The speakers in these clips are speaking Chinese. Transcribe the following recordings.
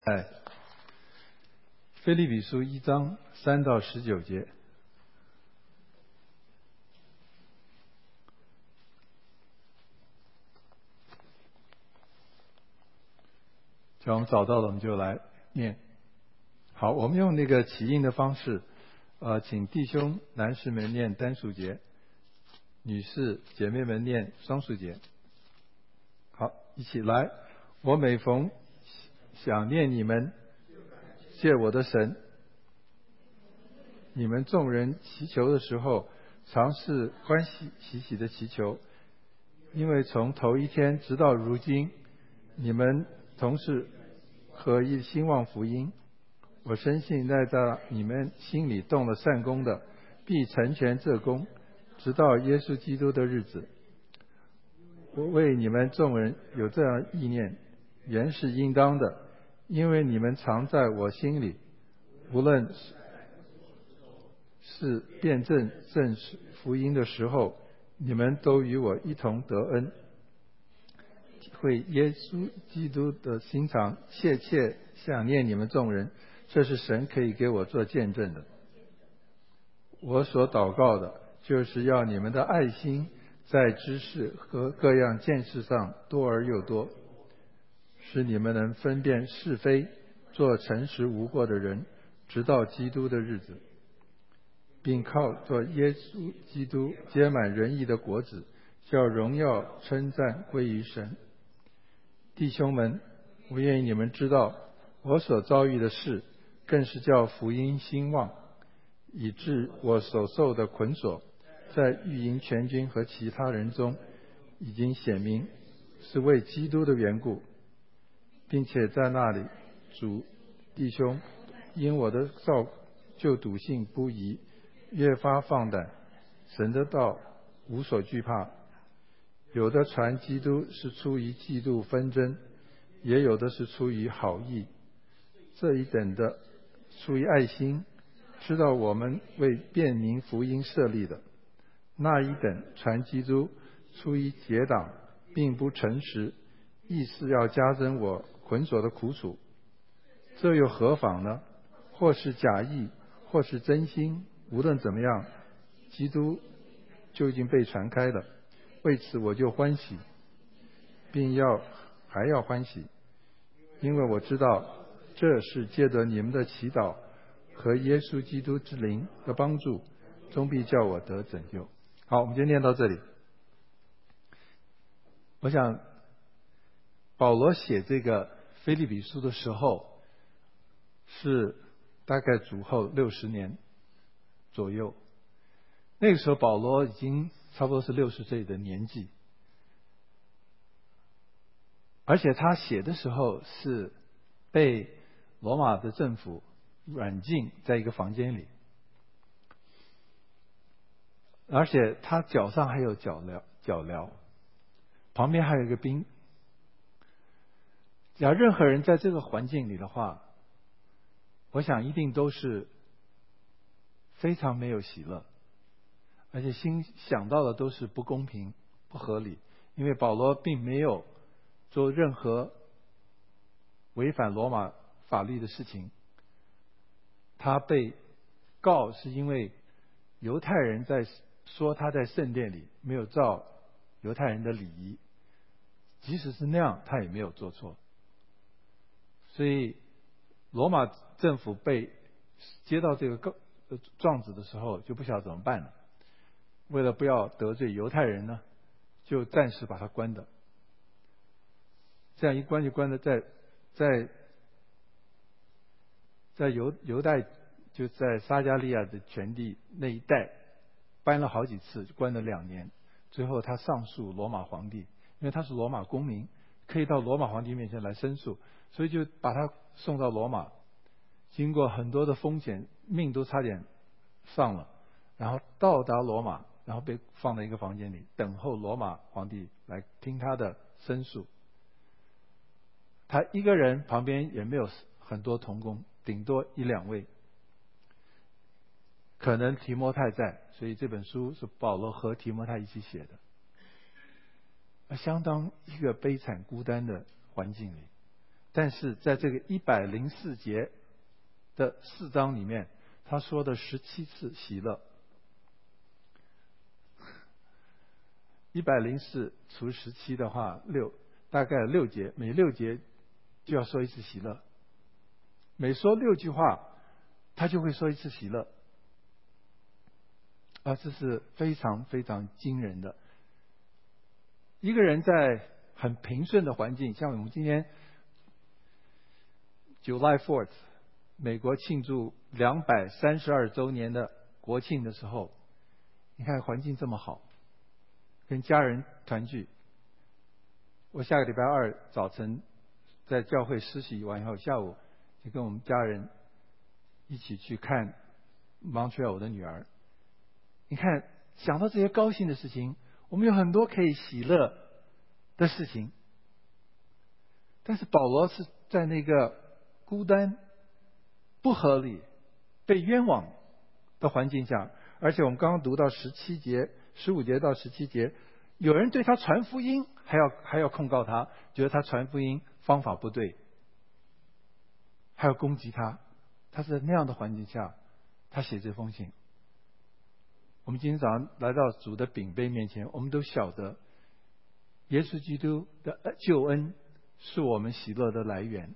在腓立比书1章3到19节。只要我们找到了，我们就来念。好，我们用那个起印的方式，请弟兄男士们念单数节，女士姐妹们念双数节。好，一起来。我每逢想念你们，谢我的神，你们众人祈求的时候，常是欢喜喜喜的祈求，因为从头一天直到如今，你们同是合一兴旺福音。我深信在你们心里动了善功的，必成全这功，直到耶稣基督的日子。我为你们众人有这样意念，原是应当的，因为你们常在我心里，无论是辩证福音的时候，你们都与我一同得恩。会耶稣基督的心肠，切切想念你们众人，这是神可以给我做见证的。我所祷告的，就是要你们的爱心在知识和各样见识上多而又多，使你们能分辨是非，做诚实无过的人，直到基督的日子，并靠做耶稣基督结满仁义的果子，叫荣耀称赞归于神。弟兄们，我愿意你们知道，我所遭遇的事，更是叫福音兴旺，以致我所受的捆锁，在御营全军和其他人中已经显明，是为基督的缘故，并且在那里，主弟兄因我的就笃信不疑，越发放胆，神的道无所惧怕。有的传基督是出于嫉妒纷争，也有的是出于好意。这一等的出于爱心，知道我们为辨明福音设立的；那一等传基督出于结党，并不诚实，意思要加增我捆锁的苦楚。这又何妨呢？或是假意，或是真心，无论怎么样，基督就已经被传开了。为此我就欢喜，并还要欢喜，因为我知道这是借着你们的祈祷和耶稣基督之灵的帮助，终必叫我得拯救。好，我们今天念到这里。我想保罗写这个腓立比书的时候，是大概主后60年左右。那个时候保罗已经差不多是60岁的年纪，而且他写的时候是被罗马的政府软禁在一个房间里，而且他脚上还有脚镣，旁边还有一个兵。只要任何人在这个环境里的话，我想一定都是非常没有喜乐，而且心想到的都是不公平、不合理，因为保罗并没有做任何违反罗马法律的事情。他被告是因为犹太人在说他在圣殿里没有照犹太人的礼仪，即使是那样，他也没有做错。所以罗马政府被接到这个状子的时候，就不晓得怎么办了。为了不要得罪犹太人呢，就暂时把他关的。这样一关就关的在犹太，就在撒加利亚的全地那一带搬了好几次，关了2年。最后他上诉罗马皇帝，因为他是罗马公民，可以到罗马皇帝面前来申诉，所以就把他送到罗马。经过很多的风险，命都差点丧了，然后到达罗马，然后被放在一个房间里，等候罗马皇帝来听他的申诉。他一个人，旁边也没有很多同工，顶多1、2位。可能提摩太在，所以这本书是保罗和提摩太一起写的。相当一个悲惨孤单的环境里， 但是在这个104节的4章里面，他说的17次喜乐。104除17的话，大概6节，每6节就要说一次喜乐。每说6句话，他就会说一次喜乐。这是非常非常惊人的。一个人在很平顺的环境，像我们今天 July 4th 美国庆祝232周年的国庆的时候，你看环境这么好，跟家人团聚。我下个礼拜2早晨在教会施洗完以后，下午就跟我们家人一起去看 Montreal 的女儿。你看，想到这些高兴的事情，我们有很多可以喜乐的事情。但是保罗是在那个孤单、不合理、被冤枉的环境下，而且我们刚刚读到15节到17节，有人对他传福音，还要控告他，觉得他传福音方法不对，还要攻击他。他是在那样的环境下，他写这封信。我们今天早上来到主的饼杯面前，我们都晓得耶稣基督的救恩是我们喜乐的来源。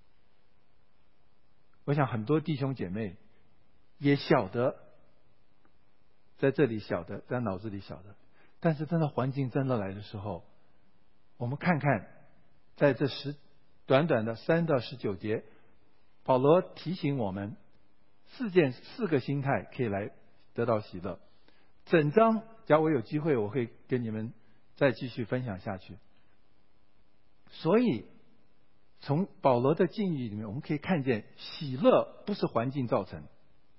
我想很多弟兄姐妹也晓得，在这里晓得，在脑子里晓得，但是真的环境真的来的时候，我们看看在这短短的3到19节，保罗提醒我们4个心态可以来得到喜乐。整章假如我有机会，我会跟你们再继续分享下去。所以从保罗的境遇里面，我们可以看见喜乐不是环境造成。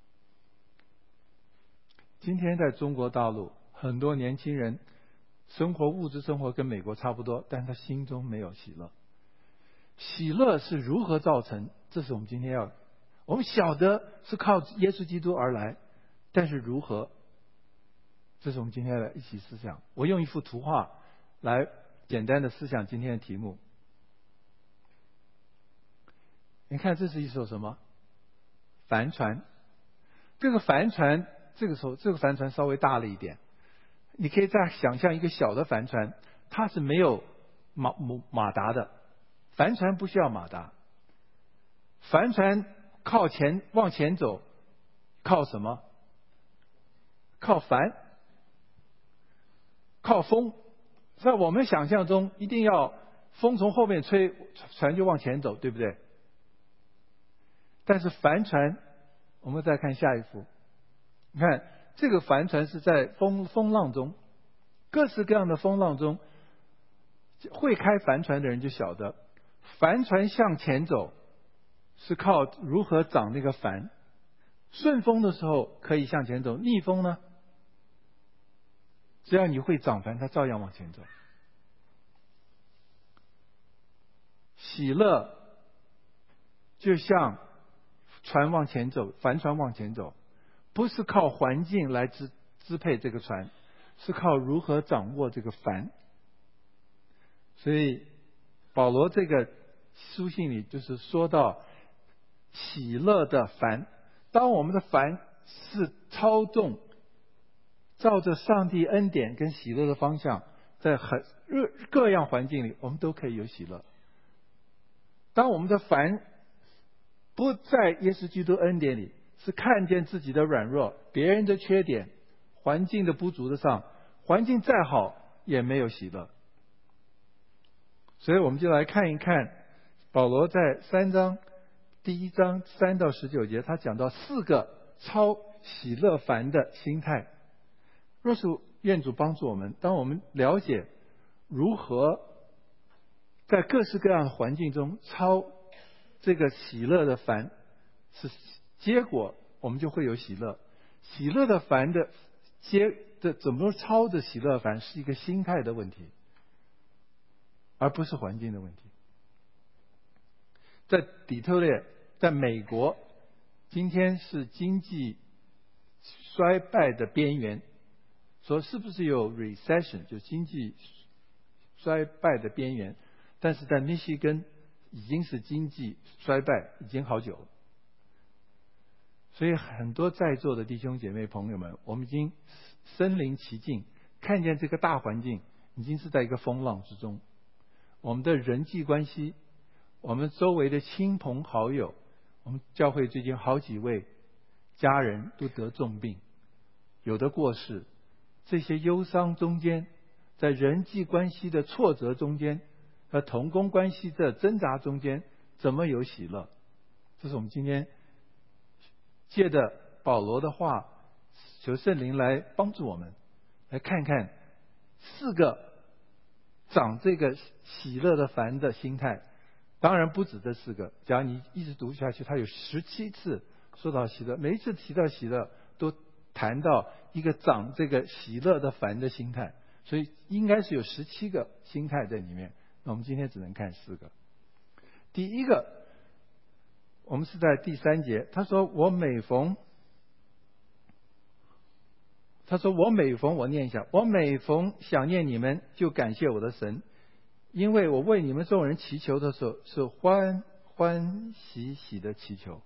今天在中国大陆，很多年轻人物质生活跟美国差不多，但他心中没有喜乐。喜乐是如何造成？这是我们今天我们晓得是靠耶稣基督而来，但是如何？这是我们今天的一起思想。我用一幅图画来简单的思想今天的题目。你看，这是一艘什么？帆船。这个帆船，这个帆船稍微大了一点。你可以再想象一个小的帆船，它是没有马达的。帆船不需要马达。帆船往前走，靠什么？靠帆。靠风。在我们想象中，一定要风从后面吹，船就往前走，对不对？但是帆船，我们再看下一幅。你看，这个帆船是在风浪中，各式各样的风浪中，会开帆船的人就晓得，帆船向前走是靠如何掌那个帆。顺风的时候可以向前走，逆风呢？只要你会掌帆，它照样往前走。喜乐就像船往前走，帆船往前走，不是靠环境来支配这个船，是靠如何掌握这个帆。所以保罗这个书信里就是说到喜乐的帆。当我们的帆是操纵照着上帝恩典跟喜乐的方向，在各样环境里，我们都可以有喜乐。当我们的帆不在耶稣基督恩典里，是看见自己的软弱、别人的缺点、环境的不足的上，环境再好也没有喜乐。所以我们就来看一看保罗在第1章3到19节，他讲到4个超喜乐帆的心态。若是愿主帮助我们，当我们了解如何在各式各样的环境中操这个喜乐的帆，是结果，我们就会有喜乐。喜乐的帆的怎么操着喜乐帆，是一个心态的问题，而不是环境的问题。在底特律，在美国，今天是经济衰败的边缘，说是不是有 recession， 就经济衰败的边缘？但是在密西根已经是经济衰败已经好久了。所以很多在座的弟兄姐妹朋友们，我们已经身临其境，看见这个大环境已经是在一个风浪之中。我们的人际关系，我们周围的亲朋好友，我们教会最近好几位家人都得重病，有的过世，这些忧伤中间，在人际关系的挫折中间和同工关系的挣扎中间，怎么有喜乐？这是我们今天借着保罗的话，求圣灵来帮助我们，来看看4个长这个喜乐的凡的心态。当然不止这4个，假如你一直读下去，它有17次说到喜乐，每一次提到喜乐都谈到一个长这个喜乐的凡的心态，所以应该是有17个心态在里面。那我们今天只能看4个。第一个，我们是在第3节，他说我每逢，我念一下，我每逢想念你们，就感谢我的神，因为我为你们众人祈求的时候，是欢欢喜喜的祈求。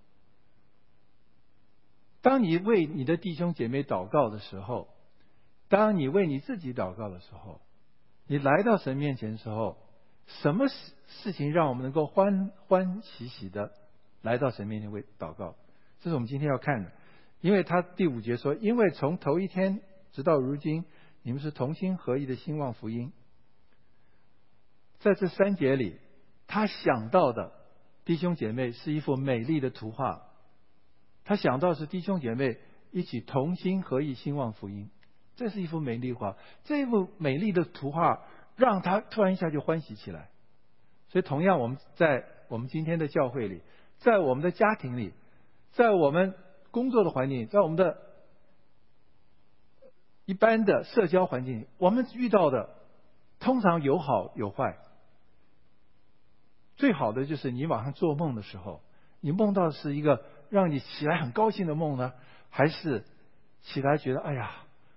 当你为你的弟兄姐妹祷告的时候，当你为你自己祷告的时候，你来到神面前的时候，什么事情让我们能够欢欢喜喜的来到神面前为祷告？这是我们今天要看的。因为他第5节说，因为从头一天直到如今，你们是同心合意的兴旺福音。在这3节里，他想到的弟兄姐妹是一幅美丽的图画，他想到是弟兄姐妹一起同心合意兴旺福音，这是一幅美丽画。这幅美丽的图画让他突然一下就欢喜起来。所以同样，我们在我们今天的教会里，在我们的家庭里，在我们工作的环境，在我们的一般的社交环境里，我们遇到的通常有好有坏。最好的就是你晚上做梦的时候，你梦到的是一个让你起来很高兴的梦呢，还是起来觉得哎呀